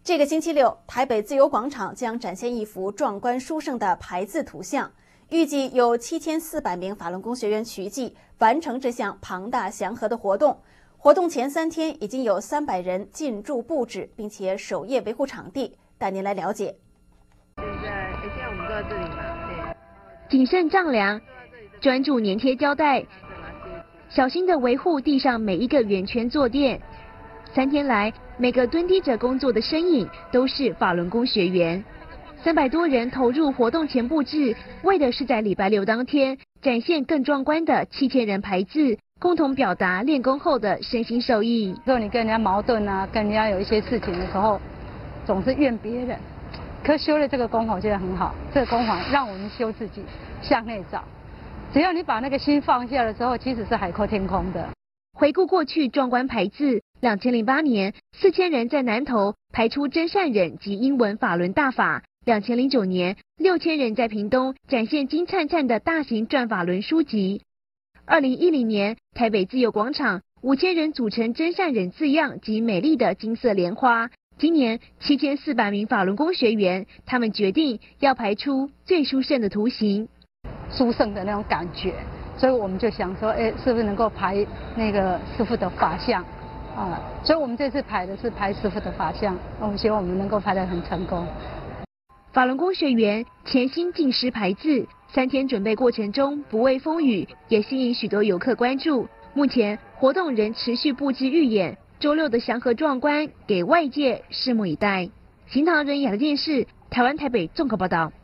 这个星期六，台北自由广场将展现一幅壮观殊胜的排字图像，预计有7400名法轮功学员齐聚完成这项庞大祥和的活动。活动前3天已经有300人进驻布置，并且守夜维护场地。带您来了解。 现在我们坐在这里嘛，对。 谨慎丈量，专注粘贴胶带，小心地维护地上每一个圆圈坐垫。3天来，每个蹲低着工作的身影都是法轮功学员。300多人投入活动前布置，为的是在礼拜六当天展现更壮观的7000人排字，共同表达练功后的身心受益。 如果你跟人家矛盾啊，跟人家有一些事情的时候，总是怨别人。可修了这个功法，我觉得很好。这个功法让我们修自己，向内找。只要你把那个心放下的时候，其实是海阔天空的。 回顾过去壮观排字，2008年4000人在南投排出真善忍及英文法轮大法；2009年6000人在屏东展现金灿灿的大型转法轮书籍；2010年台北自由广场5000人组成真善忍字样及美丽的金色莲花。今年7400名法轮功学员，他们决定要排出最殊胜的图形， 殊胜的那种感觉。所以我们就想说，是不是能够排那个师父的法相啊？所以我们这次排的是排师父的法相，我们希望我们能够排得很成功。 法轮功学员潜心静思排字，3天准备过程中不畏风雨，也吸引许多游客关注。目前活动仍持续布置预演，周六的祥和壮观给外界拭目以待。新唐人亚太电视台湾台北综合报道。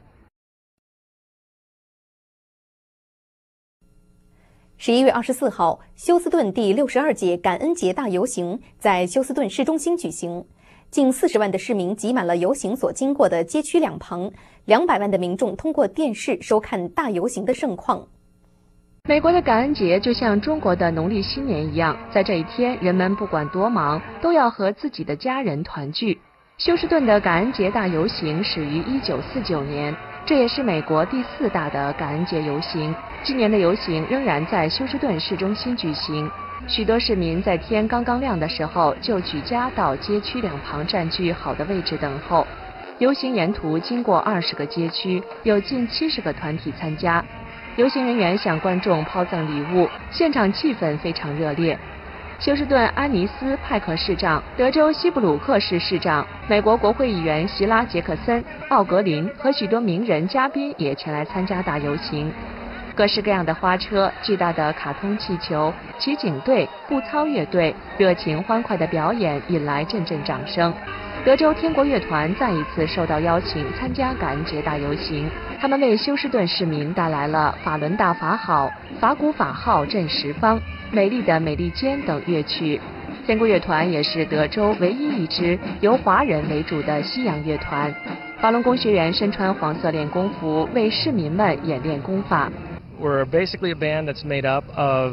11月24号，休斯顿第62届感恩节大游行在休斯顿市中心举行，近40万的市民挤满了游行所经过的街区两旁，200万的民众通过电视收看大游行的盛况。 美国的感恩节就像中国的农历新年一样，在这一天，人们不管多忙，都要和自己的家人团聚。休斯顿的感恩节大游行始于1949年，这也是美国第4大的感恩节游行。今年的游行仍然在休斯顿市中心举行，许多市民在天刚刚亮的时候就举家到街区两旁占据好的位置等候。游行沿途经过20个街区，有近70个团体参加。游行人员向观众抛赠礼物，现场气氛非常热烈。休斯顿安尼斯派克市长、德州西布鲁克市市长、美国国会议员席拉杰克森、奥格林和许多名人嘉宾也前来参加大游行。各式各样的花车、巨大的卡通气球、骑警队、步操乐队，热情欢快的表演引来阵阵掌声。德州天国乐团再一次受到邀请参加感恩节大游行，他们为休斯顿市民带来了法轮大法好、法鼓法号震十方、美丽的美利坚等乐曲。天国乐团也是德州唯一一支由华人为主的西洋乐团。法轮功学员身穿黄色练功服，为市民们演练功法。 We're basically a band that's made up of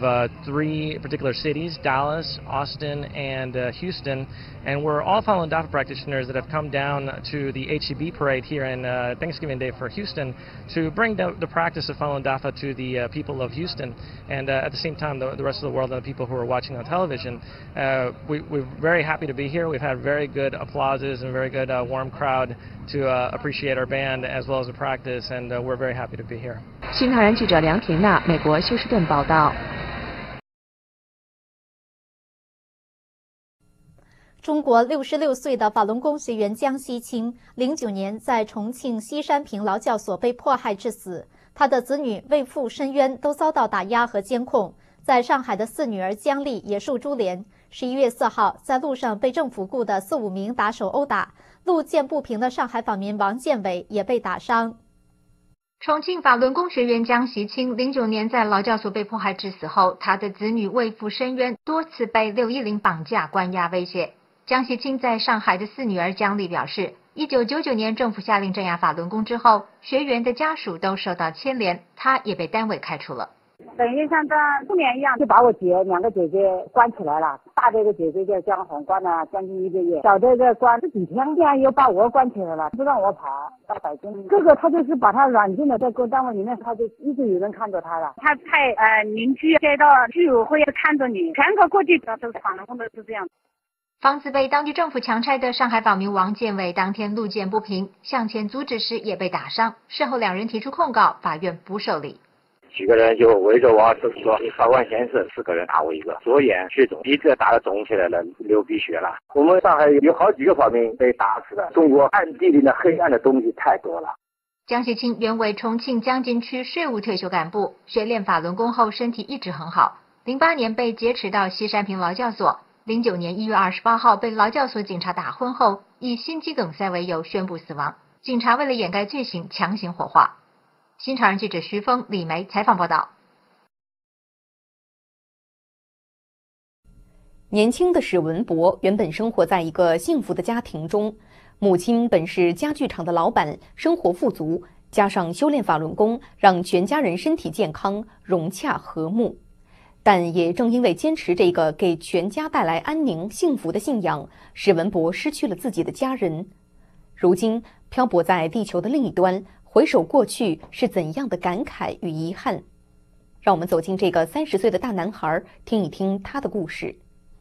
3 particular cities, Dallas, Austin, and Houston. And we're all Falun Dafa practitioners that have come down to the HCB parade here in Thanksgiving Day for Houston to bring the practice of Falun Dafa to the people of Houston. And at the same time, the rest of the world and the people who are watching on television. We're very happy to be here. We've had very good applauses and very good warm crowd to appreciate our band as well as the practice. And we're very happy to be here. 新唐人记者梁婷娜，美国休斯顿报道。 中国66岁的法轮功学员江西青，09年在重庆西山坪劳教所被迫害致死。他的子女为父申冤，都遭到打压和监控。在上海的4女儿姜丽也受株连。11月4号，在路上被政府雇的4、5名打手殴打，路见不平的上海访民王建伟也被打伤。 重庆法轮功学员江习清09年在劳教所被迫害致死后，他的子女为父申冤，多次被610绑架、关押、威胁。江习清在上海的4女儿姜丽表示，1999年政府下令镇压法轮功之后，学员的家属都受到牵连，他也被单位开除了。 等于像这去年一样，就把我2个姐姐关起来了。大这个姐姐叫姜红，关了将近1个月；小这个关了几天，现在又把我关起来了，不让我跑到北京。哥哥他就是把他软禁了，在各单位里面，他就一直有人看着他了。 他派邻居接到居委会看着你，全国各地的都是法轮功的是这样。 房子被当地政府强拆的上海网民王建伟当天路见不平，向前阻止时也被打伤。事后两人提出控告，法院不受理。 几个人就围着我，就说你法官先生4个人打我一个，左眼血肿，一个打得肿起来了，流鼻血了。我们上海有好几个法民被打死的，中国暗地里的黑暗的东西太多了。 江喜清原为重庆江津区税务退休干部，学练法轮功后身体一直很好。08年被劫持到西山坪劳教所，09年1月28号被劳教所警察打昏后，以心肌梗塞为由宣布死亡。警察为了掩盖罪行，强行火化。新潮人记者徐峰、李梅采访报道。 年轻的史文博原本生活在一个幸福的家庭中，母亲本是家具厂的老板，生活富足，加上修炼法轮功，让全家人身体健康、融洽和睦。但也正因为坚持这个给全家带来安宁幸福的信仰，史文博失去了自己的家人。如今漂泊在地球的另一端，回首过去是怎样的感慨与遗憾。让我们走进这个30岁的大男孩，听一听他的故事。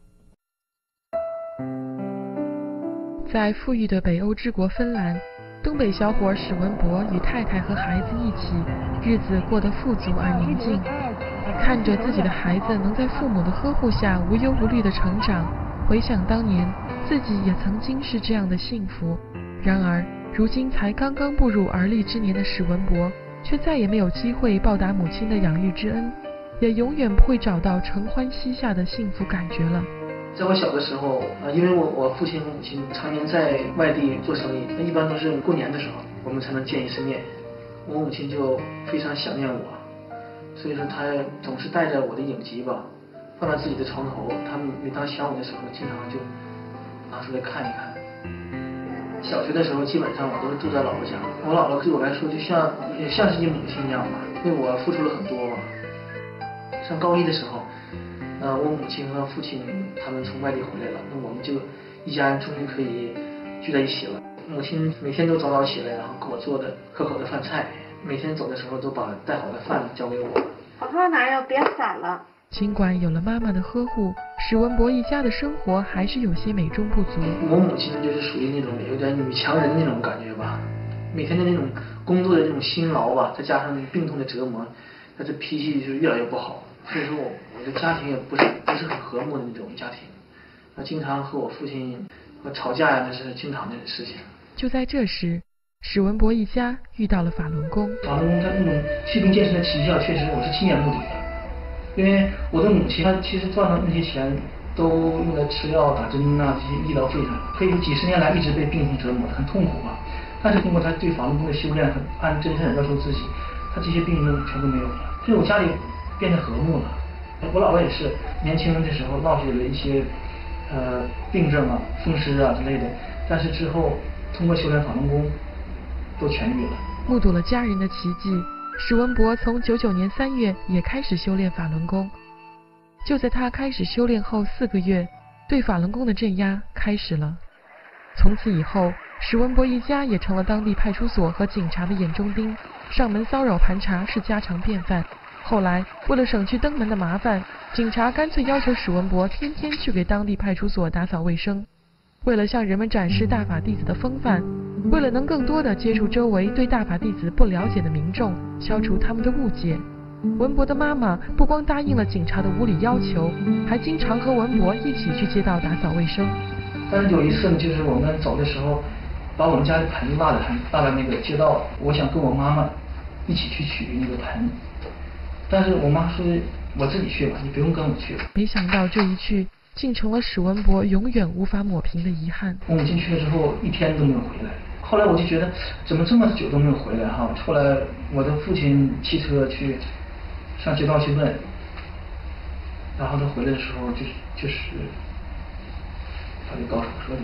在富裕的北欧之国芬兰，东北小伙史文博与太太和孩子一起，日子过得富足而宁静。看着自己的孩子能在父母的呵护下无忧无虑地成长，回想当年自己也曾经是这样的幸福。然而如今才刚刚步入而立之年的史文博，却再也没有机会报答母亲的养育之恩，也永远不会找到承欢膝下的幸福感觉了。 在我小的时候因为我父亲和母亲常年在外地做生意，那一般都是过年的时候我们才能见一次面。我母亲就非常想念我，所以说她总是带着我的影集吧，放在自己的床头。她每当想我的时候，经常就拿出来看一看。小学的时候基本上我都是住在姥姥家，我姥姥对我来说也像是一母亲一样吧，为我付出了很多吧。上高一的时候我母亲和父亲他们从外地回来了，那我们就一家人终于可以聚在一起了。母亲每天都早早起来，然后给我做的可口的饭菜，每天走的时候都把带好的饭交给我。 好好拿哟，别散了。 尽管有了妈妈的呵护，史文博一家的生活还是有些美中不足。 我母亲就是属于那种有点女强人的那种感觉吧，每天的那种工作的那种辛劳吧，再加上病痛的折磨，她这脾气就越来越不好。所以说我的家庭也不是很和睦的那种家庭，经常和我父亲吵架呀，那是经常的事情。 就在这时，史文博一家遇到了法轮功。 法轮功它那种祛病健身的奇效，确实我是亲眼目睹的。因为我的母亲她其实赚的那些钱都用来吃药打针这些医疗费上，可以说几十年来一直被病痛折磨，很痛苦吧。但是通过她对法轮功的修炼，很按真善忍要求自己，她这些病症全都没有了。所以我家里变得和睦了。我姥姥也是年轻的时候闹起了一些病症风湿之类的，但是之后通过修炼法轮功都痊愈了。 目睹了家人的奇迹，史文博从99年3月也开始修炼法轮功。就在他开始修炼后4个月，对法轮功的镇压开始了。从此以后，史文博一家也成了当地派出所和警察的眼中钉，上门骚扰盘查是家常便饭。后来为了省去登门的麻烦，警察干脆要求史文博天天去给当地派出所打扫卫生。为了向人们展示大法弟子的风范，为了能更多的接触周围对大法弟子不了解的民众，消除他们的误解，文博的妈妈不光答应了警察的无理要求，还经常和文博一起去街道打扫卫生。 但是有一次呢，就是我们走的时候，把我们家的盆落在那个街道，我想跟我妈妈一起去取那个盆。但是我妈说我自己去吧，你不用跟我去。 没想到这一去竟成了史文博永远无法抹平的遗憾。 我母亲去了之后1天都没有回来，后来我就觉得怎么这么久都没有回来哈。后来我的父亲骑车去上街道去问，然后他回来的时候就是他就搞手说的，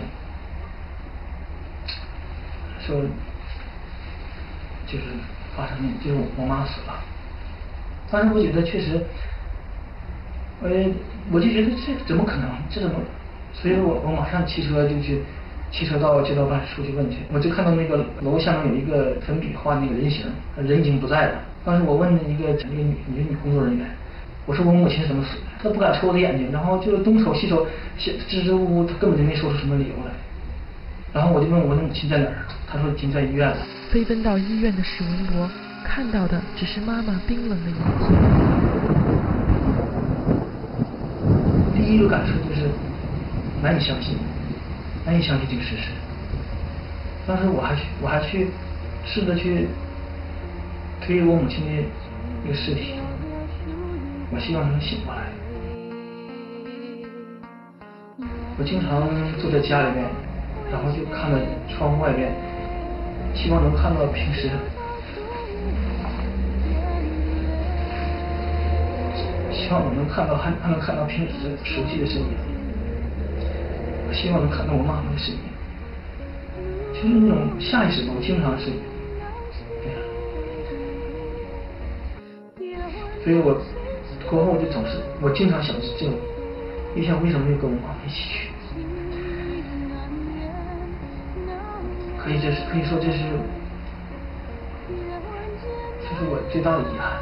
说就是发生就是我妈死了。但是我觉得确实，我就觉得这怎么可能？这怎么？所以我马上骑车到街道办事处去问去。我就看到那个楼下面有一个粉笔画那个人形，人已经不在了。当时我问一个女工作人员， 我说我母亲怎么死的？他不敢瞅我的眼睛，然后就东瞅西瞅，支支吾吾，他根本就没说出什么理由来。然后我就问我的母亲在哪儿，他说已经在医院了。 飞奔到医院的史文博看到的只是妈妈冰冷的眼睛。 第一个感受就是难以相信这个事实。当时我还去试着去推我母亲的一个尸体，我希望她能醒过来。我经常坐在家里面，然后就看着窗户外边，希望能看到平时还能看到平时熟悉的身影。我希望能看到我妈妈的身影，就是那种下意识的，我经常是这样。所以我过后就总是，我经常想这种，一想为什么没有跟我妈妈一起去？可以说这是我最大的遗憾。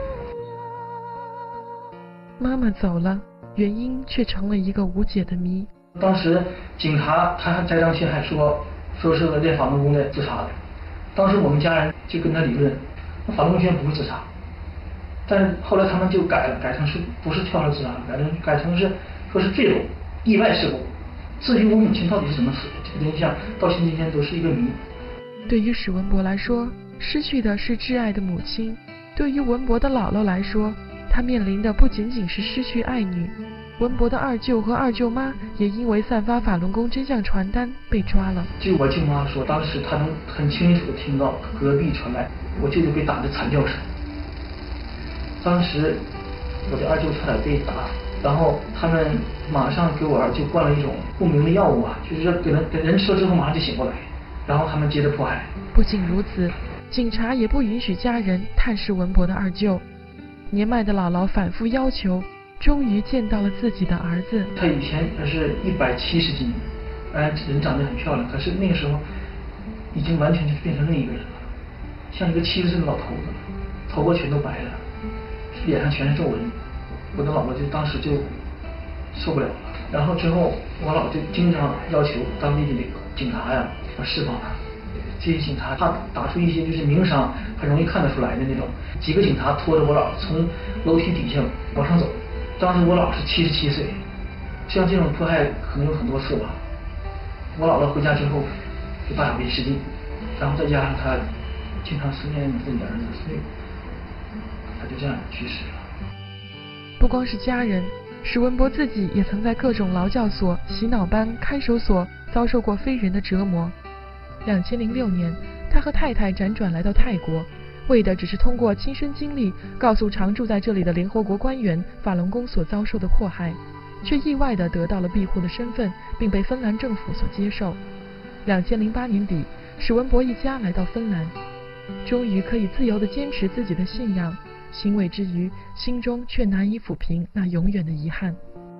妈妈走了，原因却成了一个无解的谜。 当时警察他还栽赃陷害，说是练法轮功的自杀的。当时我们家人就跟他理论，那法轮功学员不会自杀。但是后来他们就改成是不是跳楼自杀，改成是说是坠楼意外事故。至于我母亲到底是怎么死的，这个真相到今天都是一个谜。 对于史文博来说，失去的是挚爱的母亲；对于文博的姥姥来说，他面临的不仅仅是失去爱女。文博的二舅和二舅妈也因为散发法轮功真相传单被抓了。 据我舅妈说，当时她能很清楚地听到隔壁传来我舅舅被打的惨叫声。当时我的二舅差点被打，然后他们马上给我二舅灌了一种不明的药物啊，就是给人吃了之后马上就醒过来，然后他们接着迫害。 不仅如此，警察也不允许家人探视文博的二舅。年迈的姥姥反复要求，终于见到了自己的儿子。 他以前是170斤，人长得很漂亮，可是那个时候已经完全就变成另一个人了，像一个70岁的老头子，头发全都白了，脸上全是皱纹。我的姥姥就当时就受不了了，然后之后我姥就经常要求当地的警察呀要释放他。这些警察他打出一些就是明伤，很容易看得出来的那种。几个警察拖着我姥从楼梯底下往上走，当时我姥是77岁，像这种迫害可能有很多次吧。我姥姥回家之后就大小便失禁，然后再加上他经常思念自己的儿子，所以他就这样去世了。 不光是家人，史文博自己也曾在各种劳教所、洗脑班、看守所遭受过非人的折磨。2006年，他和太太辗转来到泰国，为的只是通过亲身经历告诉常住在这里的联合国官员法轮功所遭受的迫害，却意外地得到了庇护的身份，并被芬兰政府所接受。2008年底，史文博一家来到芬兰，终于可以自由地坚持自己的信仰，欣慰之余，心中却难以抚平那永远的遗憾。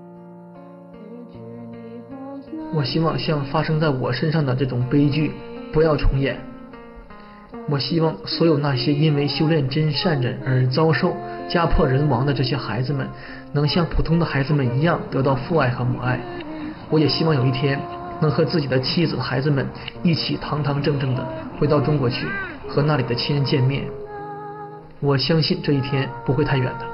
我希望像发生在我身上的这种悲剧不要重演。我希望所有那些因为修炼真善忍而遭受家破人亡的这些孩子们，能像普通的孩子们一样得到父爱和母爱。我也希望有一天能和自己的妻子孩子们一起堂堂正正的回到中国去，和那里的亲人见面。我相信这一天不会太远的。